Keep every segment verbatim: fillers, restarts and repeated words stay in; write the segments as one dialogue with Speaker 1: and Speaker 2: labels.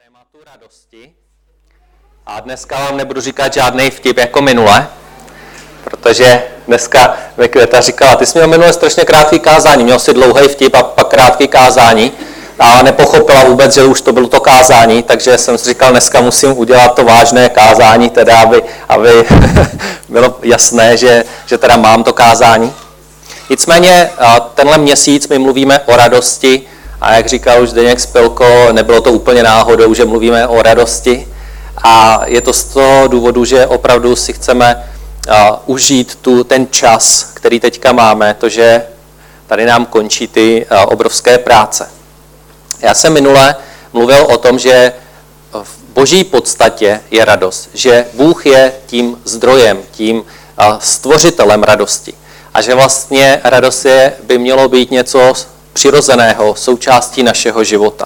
Speaker 1: tématu radosti. A dneska vám nebudu říkat žádný vtip jako minule, protože dneska mi Květa říkala, ty jsi měl minule strašně krátký kázání, měl si dlouhý vtip a pak krátký kázání a nepochopila vůbec, že už to bylo to kázání, takže jsem si říkal, dneska musím udělat to vážné kázání, teda aby, aby bylo jasné, že, že teda mám to kázání. Nicméně tenhle měsíc my mluvíme o radosti a jak říkal už Zdeněk Spilko, nebylo to úplně náhodou, že mluvíme o radosti a je to z toho důvodu, že opravdu si chceme uh, užít tu, ten čas, který teďka máme, to, že tady nám končí ty uh, obrovské práce. Já jsem minule mluvil o tom, že v boží podstatě je radost, že Bůh je tím zdrojem, tím uh, stvořitelem radosti. A že vlastně radost je, by mělo být něco přirozeného, součástí našeho života.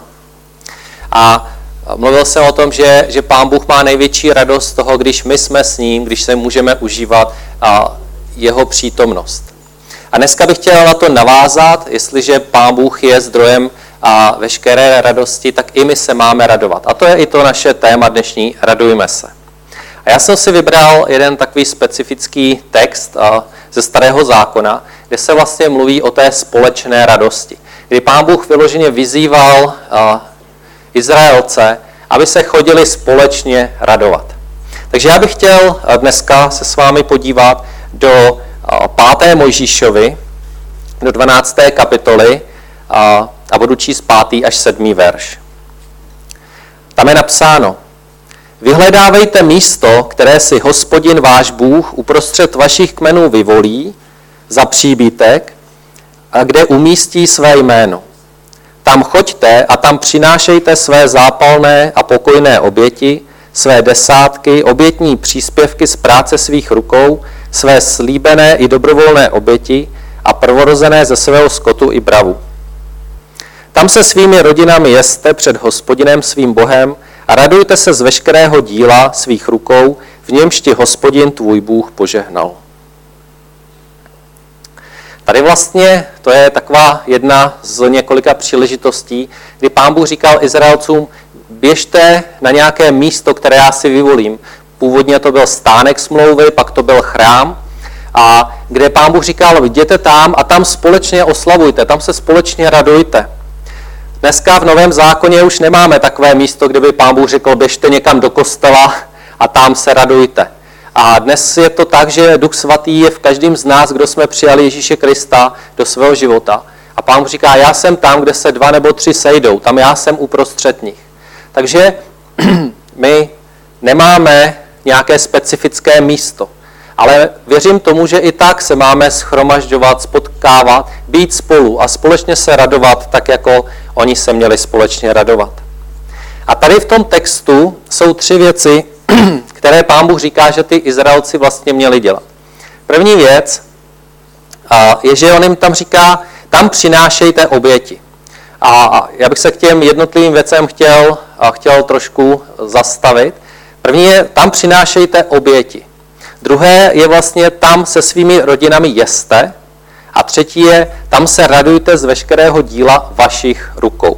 Speaker 1: A mluvil jsem o tom, že, že Pán Bůh má největší radost z toho, když my jsme s ním, když se můžeme užívat a, jeho přítomnost. A dneska bych chtěl na to navázat, jestliže Pán Bůh je zdrojem a veškeré radosti, tak i my se máme radovat. A to je i to naše téma dnešní, radujme se. A já jsem si vybral jeden takový specifický text a, ze Starého zákona, kde se vlastně mluví o té společné radosti. Kdy Pán Bůh vyloženě vyzýval uh, Izraelce, aby se chodili společně radovat. Takže já bych chtěl dneska se s vámi podívat do uh, páté Mojžíšovi, do dvanácté kapitoly uh, a budu číst pátý až sedmý verš. Tam je napsáno: Vyhledávejte místo, které si Hospodin váš Bůh uprostřed vašich kmenů vyvolí za příbytek a kde umístí své jméno. Tam choďte a tam přinášejte své zápalné a pokojné oběti, své desátky, obětní příspěvky z práce svých rukou, své slíbené i dobrovolné oběti a prvorozené ze svého skotu i bravu. Tam se svými rodinami jeste před Hospodinem svým Bohem a radujte se z veškerého díla svých rukou, v němž ti Hospodin tvůj Bůh požehnal. Tady vlastně to je taková jedna z několika příležitostí, kdy Pán Bůh říkal Izraelcům, běžte na nějaké místo, které já si vyvolím. Původně to byl stánek smlouvy, pak to byl chrám, a kde Pán Bůh říkal, jděte tam a tam společně oslavujte, tam se společně radujte. Dneska v Novém zákoně už nemáme takové místo, kde by Pán Bůh řekl, běžte někam do kostela a tam se radujte. A dnes je to tak, že Duch Svatý je v každém z nás, kdo jsme přijali Ježíše Krista do svého života. A Pán Bůh říká, já jsem tam, kde se dva nebo tři sejdou, tam já jsem uprostřed nich. Takže my nemáme nějaké specifické místo, ale věřím tomu, že i tak se máme shromažďovat, spotkávat, být spolu a společně se radovat, tak jako oni se měli společně radovat. A tady v tom textu jsou tři věci, které Pán Bůh říká, že ty Izraelci vlastně měli dělat. První věc je, že on jim tam říká, tam přinášejte oběti. A já bych se k těm jednotlivým věcem chtěl, chtěl trošku zastavit. První je, tam přinášejte oběti. Druhé je vlastně, tam se svými rodinami jeste. A třetí je, tam se radujte z veškerého díla vašich rukou.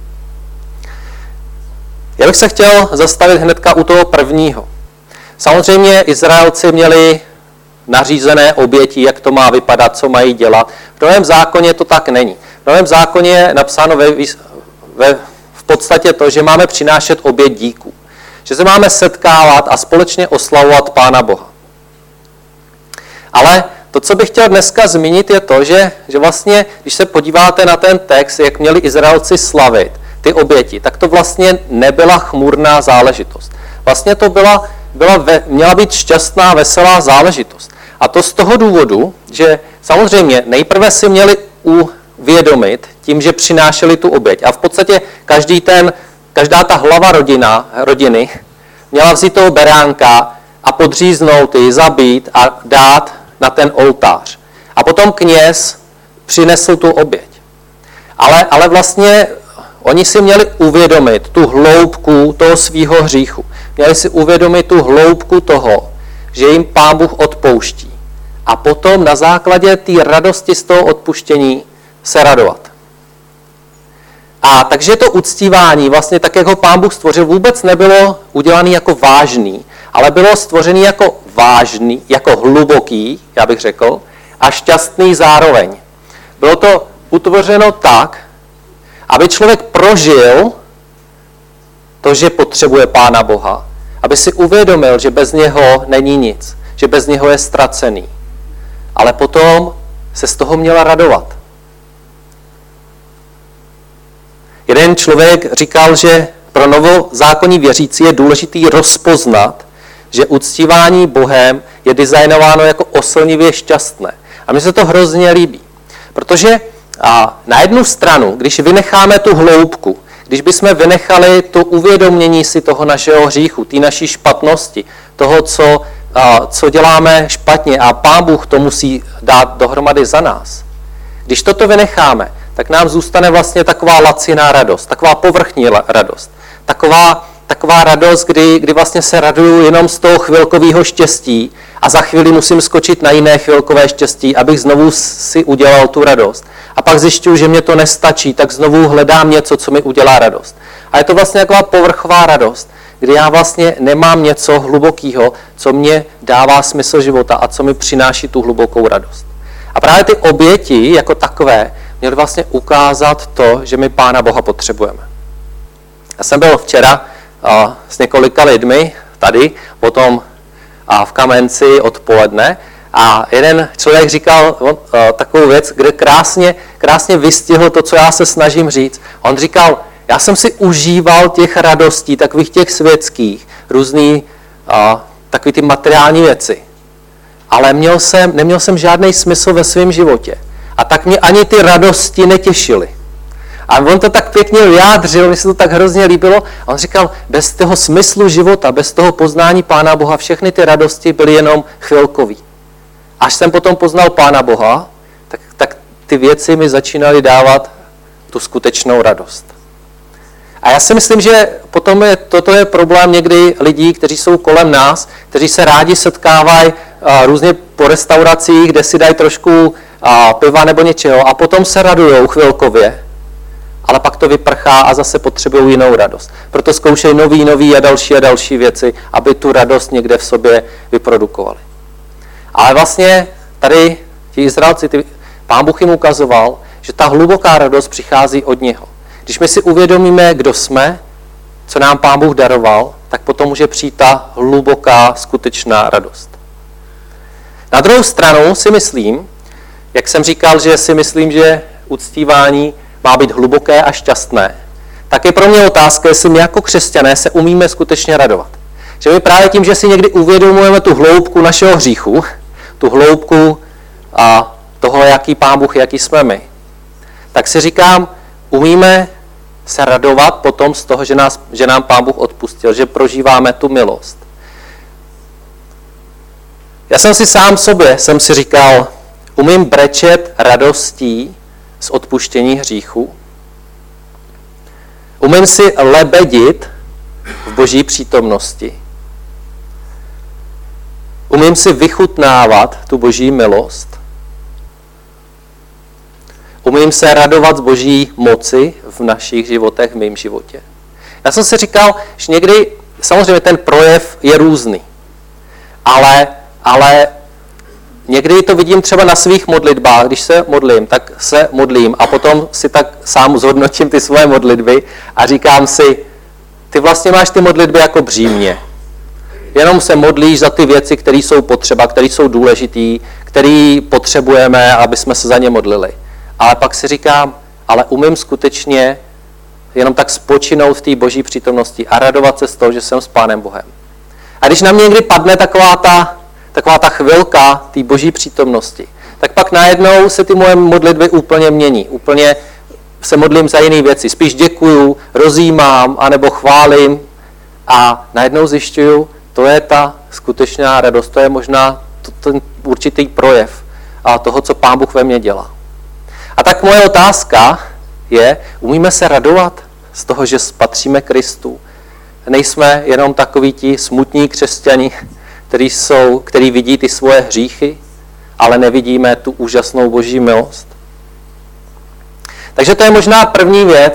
Speaker 1: Já bych se chtěl zastavit hnedka u toho prvního. Samozřejmě Izraelci měli nařízené oběti, jak to má vypadat, co mají dělat. V Novém zákoně to tak není. V Novém zákoně je napsáno ve, ve, v podstatě to, že máme přinášet oběť díků. Že se máme setkávat a společně oslavovat Pána Boha. Ale to, co bych chtěl dneska zmínit, je to, že, že vlastně, když se podíváte na ten text, jak měli Izraelci slavit ty oběti, tak to vlastně nebyla chmurná záležitost. Vlastně to byla, byla ve, měla být šťastná, veselá záležitost. A to z toho důvodu, že samozřejmě nejprve si měli uvědomit tím, že přinášeli tu oběť. A v podstatě každý ten, každá ta hlava rodina, rodiny měla vzít toho beránka a podříznout ji, zabít a dát na ten oltář. A potom kněz přinesl tu oběť. Ale, ale vlastně oni si měli uvědomit tu hloubku toho svýho hříchu. Měli si uvědomit tu hloubku toho, že jim Pán Bůh odpouští. A potom na základě té radosti z toho odpuštění se radovat. A takže to uctívání, vlastně tak, jak ho Pán Bůh stvořil, vůbec nebylo udělané jako vážný, ale bylo stvořené jako vážný, jako hluboký, já bych řekl, a šťastný zároveň. Bylo to utvořeno tak, aby člověk prožil to, že potřebuje Pána Boha, aby si uvědomil, že bez něho není nic, že bez něho je ztracený. Ale potom se z toho měla radovat. Jeden člověk říkal, že pro novozákonní věřící je důležitý rozpoznat, že uctívání Bohem je designováno jako oslnivě šťastné. A mně se to hrozně líbí. Protože a na jednu stranu, když vynecháme tu hloubku, když bychom vynechali to uvědomění si toho našeho hříchu, té naší špatnosti, toho, co, a, co děláme špatně a Pán Bůh to musí dát dohromady za nás. Když toto vynecháme, tak nám zůstane vlastně taková laciná radost, taková povrchní radost. Taková, taková radost, kdy, kdy vlastně se raduju jenom z toho chvilkového štěstí a za chvíli musím skočit na jiné chvilkové štěstí, abych znovu si udělal tu radost. A pak zjišťuju, že mě to nestačí, tak znovu hledám něco, co mi udělá radost. A je to vlastně taková povrchová radost, kdy já vlastně nemám něco hlubokého, co mě dává smysl života a co mi přináší tu hlubokou radost. A právě ty oběti jako takové měly vlastně ukázat to, že my Pána Boha potřebujeme. Já jsem byl včera a, s několika lidmi tady, potom a v Kamenci odpoledne a jeden člověk říkal on, a, takovou věc, kde krásně, krásně vystihl to, co já se snažím říct. On říkal, já jsem si užíval těch radostí, takových těch světských, různý, a, takový ty materiální věci. Ale měl jsem, neměl jsem žádný smysl ve svém životě. A tak mě ani ty radosti netěšily. A on to tak pěkně vyjádřil, mi se to tak hrozně líbilo. A on říkal, bez toho smyslu života, bez toho poznání Pána Boha, všechny ty radosti byly jenom chvilkový. Až jsem potom poznal Pána Boha, tak, tak ty věci mi začínaly dávat tu skutečnou radost. A já si myslím, že potom je, toto je problém někdy lidí, kteří jsou kolem nás, kteří se rádi setkávají a, různě po restauracích, kde si dají trošku a, piva nebo něčeho a potom se radujou chvilkově, ale pak to vyprchá a zase potřebují jinou radost. Proto zkoušejí nový, nový a další a další věci, aby tu radost někde v sobě vyprodukovali. Ale vlastně tady ti Izraelci, ty, Pán Bůh jim ukazoval, že ta hluboká radost přichází od něho. Když my si uvědomíme, kdo jsme, co nám Pán Bůh daroval, tak potom může přijít ta hluboká, skutečná radost. Na druhou stranu si myslím, jak jsem říkal, že si myslím, že uctívání má být hluboké a šťastné, tak je pro mě otázka, jestli my jako křesťané se umíme skutečně radovat. Že my právě tím, že si někdy uvědomujeme tu hloubku našeho hříchu, tu hloubku a toho, jaký Pán Bůh, jaký jsme my, tak si říkám, umíme se radovat potom z toho, že, nás, že nám Pán Bůh odpustil, že prožíváme tu milost. Já jsem si sám sobě, jsem si říkal, umím brečet radostí z odpuštění hříchu? Umím si lebedit v Boží přítomnosti? Umím si vychutnávat tu Boží milost? Umím se radovat z Boží moci v našich životech, v mém životě? Já jsem si říkal, že někdy, samozřejmě ten projev je různý, ale, ale někdy to vidím třeba na svých modlitbách, když se modlím, tak se modlím a potom si tak sám zhodnotím ty svoje modlitby a říkám si, ty vlastně máš ty modlitby jako břímě. Jenom se modlíš za ty věci, které jsou potřeba, které jsou důležité, které potřebujeme, aby jsme se za ně modlili. Ale pak si říkám, ale umím skutečně jenom tak spočinout v té Boží přítomnosti a radovat se z toho, že jsem s Pánem Bohem. A když na mě někdy padne taková ta, taková ta chvilka té Boží přítomnosti, tak pak najednou se ty moje modlitby úplně mění. Úplně se modlím za jiné věci. Spíš děkuju, rozjímám, anebo chválím a najednou zjišťuju, to je ta skutečná radost, to je možná ten určitý projev a toho, co Pán Bůh ve mně dělá. A tak moje otázka je, umíme se radovat z toho, že patříme Kristu. Nejsme jenom takoví ti smutní křesťani, který, jsou, který vidí ty svoje hříchy, ale nevidíme tu úžasnou Boží milost. Takže to je možná první věc,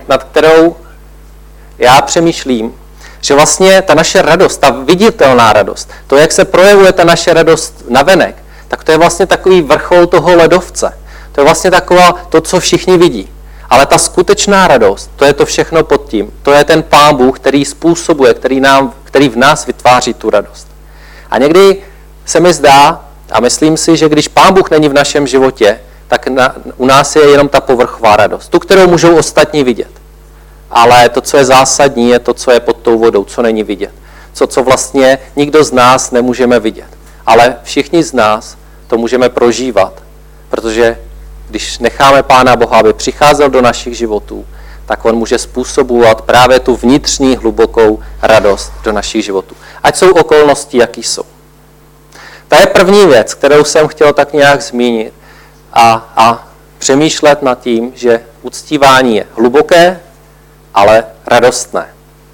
Speaker 1: nad kterou já přemýšlím, že vlastně ta naše radost, ta viditelná radost, to, jak se projevuje ta naše radost navenek, tak to je vlastně takový vrchol toho ledovce. To je vlastně taková to, co všichni vidí. Ale ta skutečná radost, to je to všechno pod tím. To je ten Pán Bůh, který způsobuje, který, nám, který v nás vytváří tu radost. A někdy se mi zdá, a myslím si, že když Pán Bůh není v našem životě, tak na, u nás je jenom ta povrchová radost, tu, kterou můžou ostatní vidět. Ale to, co je zásadní, je to, co je pod tou vodou, co není vidět. Co, co vlastně nikdo z nás nemůžeme vidět. Ale všichni z nás to můžeme prožívat, protože když necháme Pána Boha, aby přicházel do našich životů, tak on může způsobovat právě tu vnitřní hlubokou radost do našich životů. Ať jsou okolnosti, jaký jsou. To je první věc, kterou jsem chtěl tak nějak zmínit a, a přemýšlet nad tím, že uctívání je hluboké, ale radostné.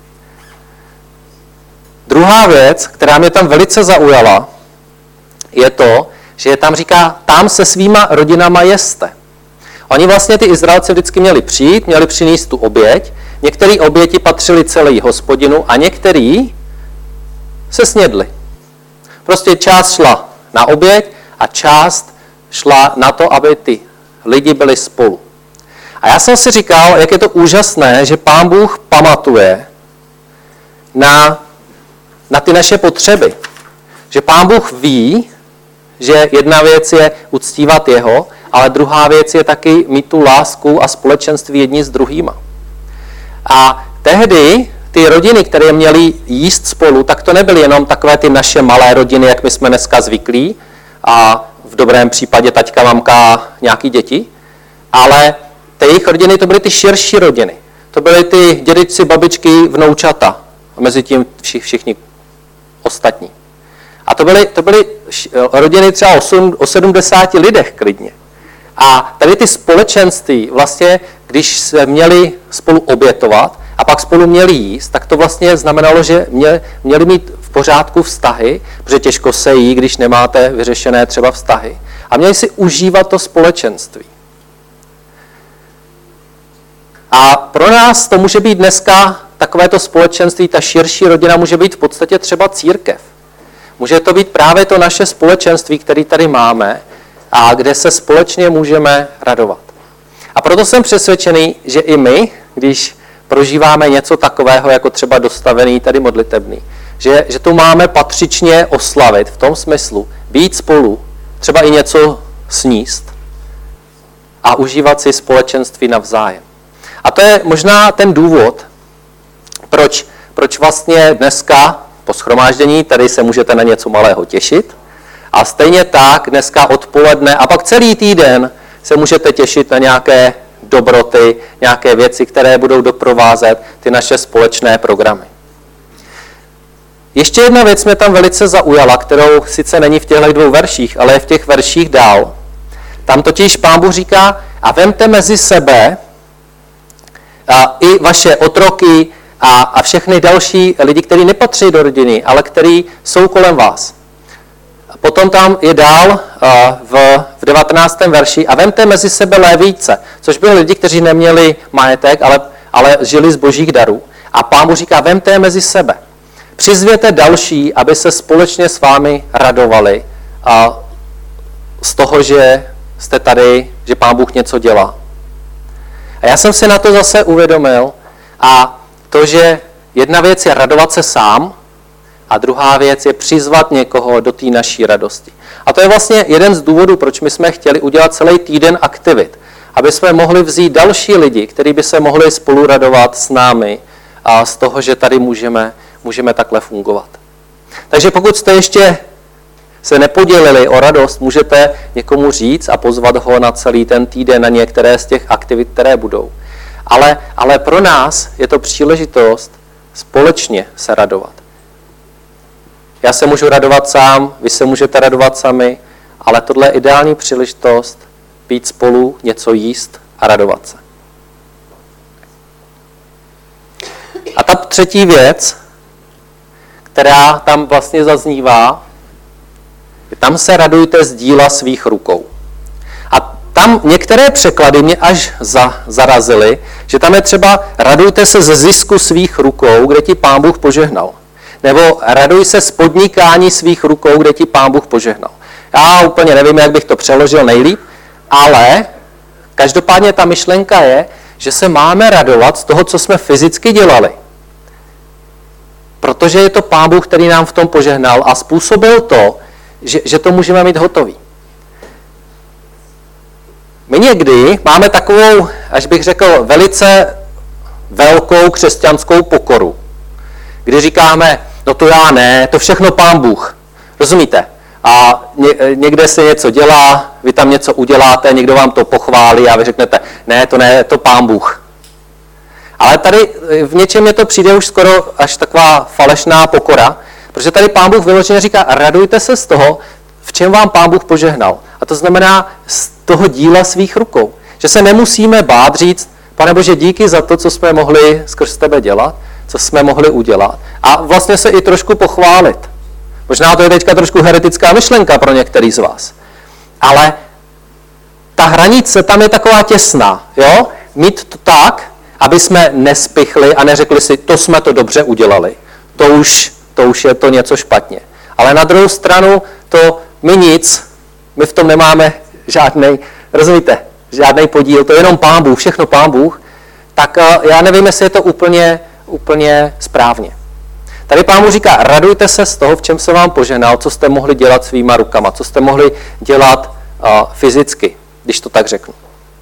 Speaker 1: Druhá věc, která mě tam velice zaujala, je to, že je tam říká, tam se svýma rodinama jeste. Oni vlastně ty Izraelci vždycky měli přijít, měli přinést tu oběť, některé oběti patřily celý Hospodinu a některý se snědli. Prostě část šla na oběť a část šla na to, aby ty lidi byli spolu. A já jsem si říkal, jak je to úžasné, že Pán Bůh pamatuje na, na ty naše potřeby. Že Pán Bůh ví, že jedna věc je uctívat jeho, ale druhá věc je taky mít tu lásku a společenství jedni s druhýma. A tehdy ty rodiny, které měly jíst spolu, tak to nebyly jenom takové ty naše malé rodiny, jak my jsme dneska zvyklí, a v dobrém případě taťka, mamka, nějaký děti, ale ty jejich rodiny, to byly ty širší rodiny. To byly ty dědečci, babičky, vnoučata a mezi tím všichni ostatní. A to byly, to byly rodiny třeba o sedmdesáti lidech klidně. A tady ty společenství, vlastně, když se měli spolu obětovat a pak spolu měli jíst, tak to vlastně znamenalo, že měli, měli mít v pořádku vztahy, protože těžko se jí, když nemáte vyřešené třeba vztahy. A měli si užívat to společenství. A pro nás to může být dneska takovéto společenství, ta širší rodina může být v podstatě třeba církev. Může to být právě to naše společenství, které tady máme a kde se společně můžeme radovat. A proto jsem přesvědčený, že i my, když prožíváme něco takového, jako třeba dostavený tady modlitebný, že, že to máme patřičně oslavit v tom smyslu, být spolu, třeba i něco sníst a užívat si společenství navzájem. A to je možná ten důvod, proč, proč vlastně dneska po shromáždění, tady se můžete na něco malého těšit, a stejně tak dneska odpoledne a pak celý týden se můžete těšit na nějaké dobroty, nějaké věci, které budou doprovázet ty naše společné programy. Ještě jedna věc mě tam velice zaujala, kterou sice není v těchto dvou verších, ale je v těch verších dál. Tam totiž Pán Bůh říká, a vemte mezi sebe a i vaše otroky a, a všechny další lidi, kteří nepatří do rodiny, ale kteří jsou kolem vás. Potom tam je dál v, v devatenáctém verši a vemte mezi sebe lévíce, což byli lidi, kteří neměli majetek, ale, ale žili z božích darů. A Pán Bůh říká, vemte je mezi sebe. Přizvěte další, aby se společně s vámi radovali a z toho, že jste tady, že Pán Bůh něco dělá. A já jsem si na to zase uvědomil a to, že jedna věc je radovat se sám a druhá věc je přizvat někoho do té naší radosti. A to je vlastně jeden z důvodů, proč my jsme chtěli udělat celý týden aktivit, aby jsme mohli vzít další lidi, kteří by se mohli spolu radovat s námi a z toho, že tady můžeme, můžeme takhle fungovat. Takže pokud jste ještě se nepodělili o radost, můžete někomu říct a pozvat ho na celý ten týden na některé z těch aktivit, které budou. Ale, ale pro nás je to příležitost společně se radovat. Já se můžu radovat sám, vy se můžete radovat sami, ale tohle je ideální příležitost být spolu, něco jíst a radovat se. A ta třetí věc, která tam vlastně zaznívá, tam se radujte z díla svých rukou. A tam některé překlady mě až za, zarazily, že tam je třeba radujte se ze zisku svých rukou, kde ti Pán Bůh požehnal. Nebo raduj se z podnikání svých rukou, kde ti Pán Bůh požehnal. Já úplně nevím, jak bych to přeložil nejlíp, ale každopádně ta myšlenka je, že se máme radovat z toho, co jsme fyzicky dělali. Protože je to Pán Bůh, který nám v tom požehnal a způsobil to, že, že to můžeme mít hotový. My někdy máme takovou, až bych řekl, velice velkou křesťanskou pokoru, kdy říkáme, no to já ne, to všechno Pán Bůh. Rozumíte? A někde se něco dělá, vy tam něco uděláte, někdo vám to pochválí a vy řeknete, ne, to ne, to Pán Bůh. Ale tady v něčem je to přijde už skoro až taková falešná pokora, protože tady Pán Bůh vyloženě říká, radujte se z toho, v čem vám Pán Bůh požehnal. A to znamená z toho díla svých rukou. Že se nemusíme bát říct, Pane Bože, díky za to, co jsme mohli skrz tebe dělat, co jsme mohli udělat. A vlastně se i trošku pochválit. Možná to je teďka trošku heretická myšlenka pro některý z vás. Ale ta hranice tam je taková těsná. Jo? Mít to tak, aby jsme nespichli a neřekli si, to jsme to dobře udělali. To už, to už je to něco špatně. Ale na druhou stranu to my nic, my v tom nemáme žádnej, rozumíte, žádnej podíl, to je jenom Pán Bůh, všechno Pán Bůh, tak já nevím, jestli je to úplně, úplně správně. Tady Pán Bůh říká, radujte se z toho, v čem se vám požehnal, co jste mohli dělat svýma rukama, co jste mohli dělat uh, fyzicky, když to tak řeknu.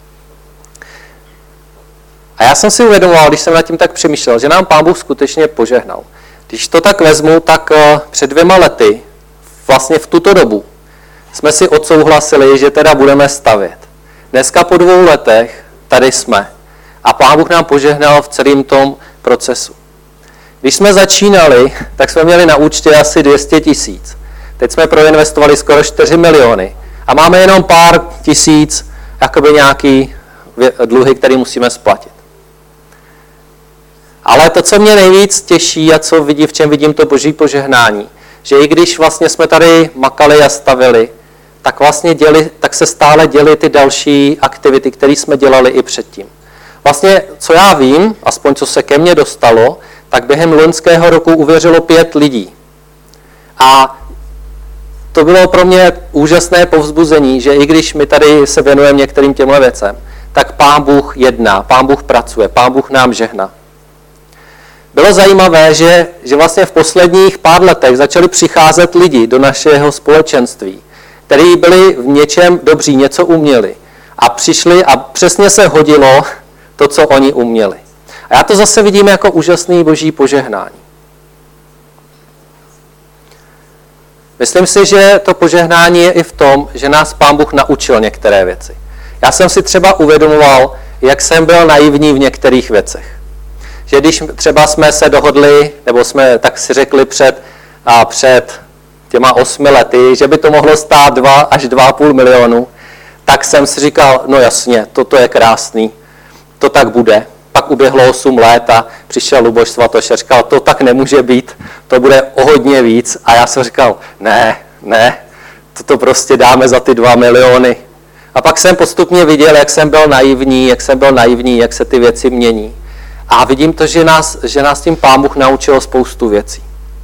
Speaker 1: A já jsem si uvědomoval, když jsem nad tím tak přemýšlel, že nám Pán Bůh skutečně požehnal. Když to tak vezmu, tak uh, před dvěma lety, vlastně v tuto dobu, jsme si odsouhlasili, že teda budeme stavět. Dneska po dvou letech tady jsme. A Pán Bůh nám požehnal v celém tom procesu. Když jsme začínali, tak jsme měli na účtě asi dvě stě tisíc. Teď jsme proinvestovali skoro čtyři miliony. A máme jenom pár tisíc, jakoby nějaký dluhy, které musíme splatit. Ale to, co mě nejvíc těší a co vidí, v čem vidím to boží požehnání, že i když vlastně jsme tady makali a stavili, tak vlastně děli, tak se stále děly ty další aktivity, které jsme dělali i předtím. Vlastně, co já vím, aspoň co se ke mně dostalo, tak během loňského roku uvěřilo pět lidí. A to bylo pro mě úžasné povzbuzení, že i když my tady se věnujeme některým těmhle věcem, tak Pán Bůh jedná, Pán Bůh pracuje, Pán Bůh nám žehná. Bylo zajímavé, že, že vlastně v posledních pár letech začali přicházet lidi do našeho společenství, kteří byli v něčem dobří, něco uměli. A přišli a přesně se hodilo to, co oni uměli. A já to zase vidím jako úžasný boží požehnání. Myslím si, že to požehnání je i v tom, že nás Pán Bůh naučil některé věci. Já jsem si třeba uvědomoval, jak jsem byl naivní v některých věcech. Že když třeba jsme se dohodli, nebo jsme tak si řekli před, a před těma osmi lety, že by to mohlo stát dva až dva a půl milionu, tak jsem si říkal, no jasně, toto je krásný, to tak bude. Pak uběhlo osm let a přišel Luboš Svatoš a říkal, to tak nemůže být, to bude o hodně víc. A já jsem říkal, ne, ne, toto prostě dáme za ty dva miliony. A pak jsem postupně viděl, jak jsem byl naivní, jak jsem byl naivní, jak se ty věci mění. A vidím to, že nás, že nás tím Pán Bůh naučil spoustu věcí.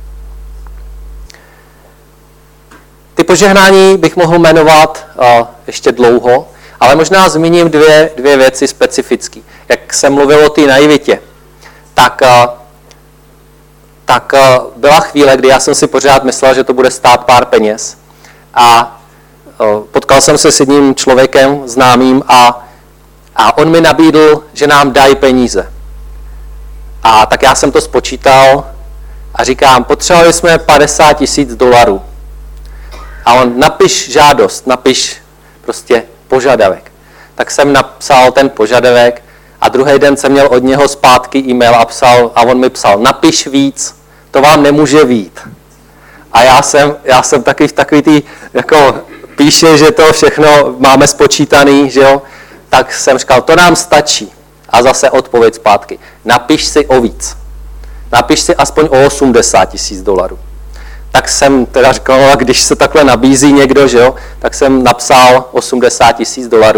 Speaker 1: Ty požehnání bych mohl jmenovat uh, ještě dlouho, ale možná zmíním dvě, dvě věci specifické. Jak jsem mluvil o té naivitě, tak, uh, tak uh, byla chvíle, kdy já jsem si pořád myslel, že to bude stát pár peněz. A uh, potkal jsem se s jedním člověkem známým a, a on mi nabídl, že nám dají peníze. A tak já jsem to spočítal a říkám, potřebovali jsme padesát tisíc dolarů. A on, napiš žádost, napiš prostě požadavek. Tak jsem napsal ten požadavek a druhý den jsem měl od něho zpátky e-mail a, psal, a on mi psal, napiš víc, to vám nemůže vyjít. A já jsem, já jsem taky v takový tý, jako píše, že to všechno máme spočítaný, že jo, tak jsem říkal, to nám stačí. A zase odpověď zpátky, napiš si o víc. Napiš si aspoň o osmdesát tisíc dolarů. Tak jsem teda říkal, no, když se takhle nabízí někdo, že jo, tak jsem napsal osmdesát tisíc dolarů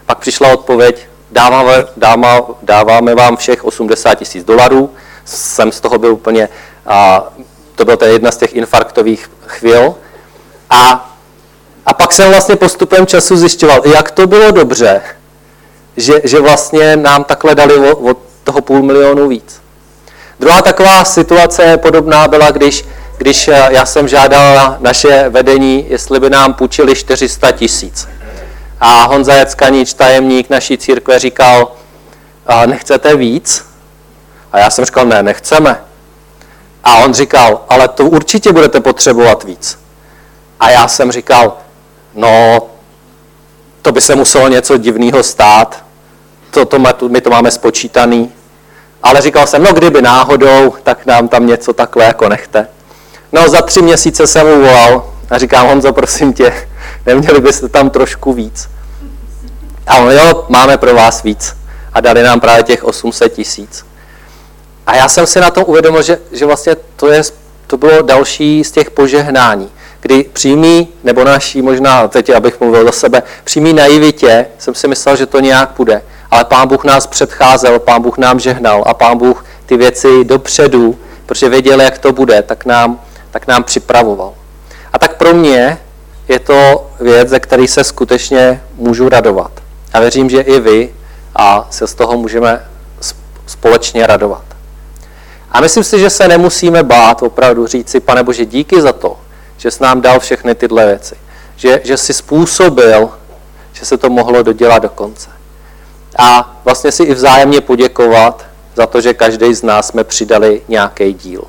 Speaker 1: Pak přišla odpověď, dáváme, dáma, dáváme vám všech osmdesát tisíc dolarů. Jsem z toho byl úplně, a to byla jedna z těch infarktových chvil. A, a pak jsem vlastně postupem času zjišťoval, jak to bylo dobře, že, že vlastně nám takhle dali od toho půl milionu víc. Druhá taková situace podobná byla, když, když já jsem žádal na naše vedení, jestli by nám půjčili čtyři sta tisíc. A Honza Jackanič, tajemník naší církve, říkal, nechcete víc? A já jsem říkal, ne, nechceme. A on říkal, ale to určitě budete potřebovat víc. A já jsem říkal, no, to by se muselo něco divného stát, to, to, my to máme spočítaný. Ale říkal jsem, no kdyby náhodou, tak nám tam něco takhle jako nechte. No za tři měsíce jsem mu volal a říkám, Honzo, prosím tě, neměli byste tam trošku víc. A on, jo, máme pro vás víc. A dali nám právě těch osm set tisíc. A já jsem si na tom uvědomil, že, že vlastně to, je, to bylo další z těch požehnání, kdy přímý, nebo naší možná, teď abych mluvil za sebe, přímý naivitě jsem si myslel, že to nějak půjde. Ale Pán Bůh nás předcházel, Pán Bůh nám žehnal a Pán Bůh ty věci dopředu, protože věděl, jak to bude, tak nám, tak nám připravoval. A tak pro mě je to věc, ze které se skutečně můžu radovat. A věřím, že i vy a se z toho můžeme společně radovat. A myslím si, že se nemusíme bát opravdu říct si, Pane Bože, díky za to, že jsi nám dal všechny tyhle věci. Že, že jsi způsobil, že se to mohlo dodělat do konce. A vlastně si i vzájemně poděkovat za to, že každý z nás jsme přidali nějaký díl.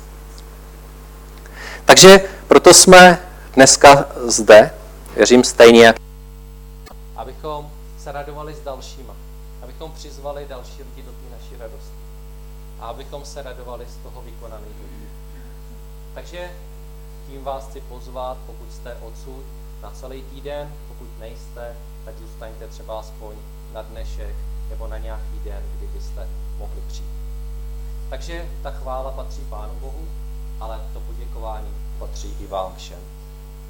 Speaker 1: Takže proto jsme dneska zde, věřím stejně, abychom se radovali s dalšíma, abychom přizvali další lidi do té naší radosti a abychom se radovali z toho vykonaného dílu. Takže tím vás chci pozvat, pokud jste odsud na celý týden, pokud nejste, tak zůstaňte třeba aspoň na dnešek nebo na nějaký den, kdy byste mohli přijít. Takže ta chvála patří Pánu Bohu, ale to poděkování patří i vám všem.